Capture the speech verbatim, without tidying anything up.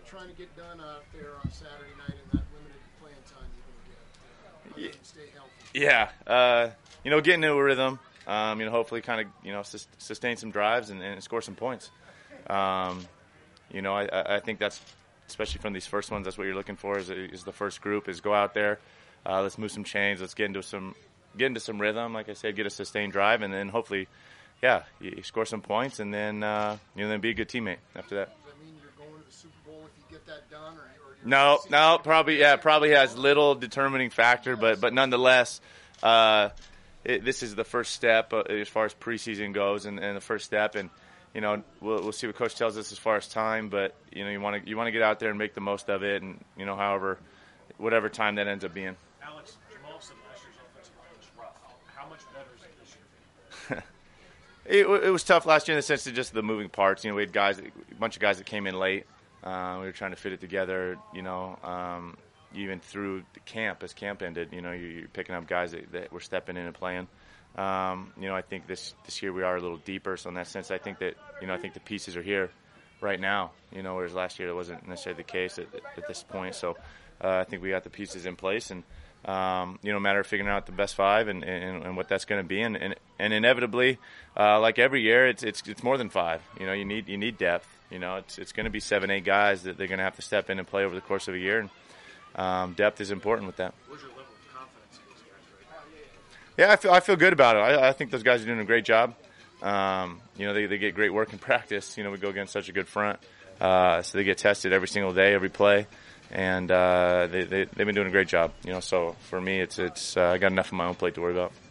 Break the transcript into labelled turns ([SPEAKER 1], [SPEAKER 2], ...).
[SPEAKER 1] trying to get done out there on Saturday night in that limited playing time you're going to get? Uh, stay healthy.
[SPEAKER 2] Yeah, uh, you know, getting into a rhythm. Um, you know, hopefully, kind of, you know, sus- sustain some drives and, and score some points. Um, you know, I, I think that's, especially from these first ones, that's what you're looking for. Is, is the first group is go out there, uh, let's move some chains, let's get into some get into some rhythm. Like I said, get a sustained drive, and then hopefully, yeah, you, you score some points, and then uh, you know, then be a good teammate after that.
[SPEAKER 1] Does that mean you're going to the Super Bowl if you get that done, or, or
[SPEAKER 2] no, no, probably yeah, probably has little determining factor, but but nonetheless. Uh, It, this is the first step uh, as far as preseason goes, and, and the first step, and you know we'll we'll see what coach tells us as far as time. But you know you want to you want to get out there and make the most of it, and you know however, whatever time that ends up being.
[SPEAKER 3] Alex, Jamal said last year's offensive line was rough. How much better is it this year?
[SPEAKER 2] it, it was tough last year in the sense of just the moving parts. You know we had guys, a bunch of guys that came in late. Uh, we were trying to fit it together. You know. Um, Even through the camp, as camp ended, you know, you're picking up guys that, that were stepping in and playing. Um, you know, I think this this year we are a little deeper. So in that sense, I think that you know, I think the pieces are here right now. You know, whereas last year that wasn't necessarily the case at, at this point. So uh, I think we got the pieces in place, and um, you know, matter of figuring out the best five and, and, and what that's going to be, and and, and inevitably, uh, like every year, it's it's it's more than five. You know, you need you need depth. You know, it's it's going to be seven, eight guys that they're going to have to step in and play over the course of a year. And, Um, depth is important with that.
[SPEAKER 3] What's your level of confidence in these guys right now?
[SPEAKER 2] Yeah, I feel I feel good about it. I, I think those guys are doing a great job. Um, you know, they they get great work in practice. You know, we go against such a good front, uh, so they get tested every single day, every play, and uh, they, they they've been doing a great job. You know, so for me, it's it's uh, I got enough on my own plate to worry about.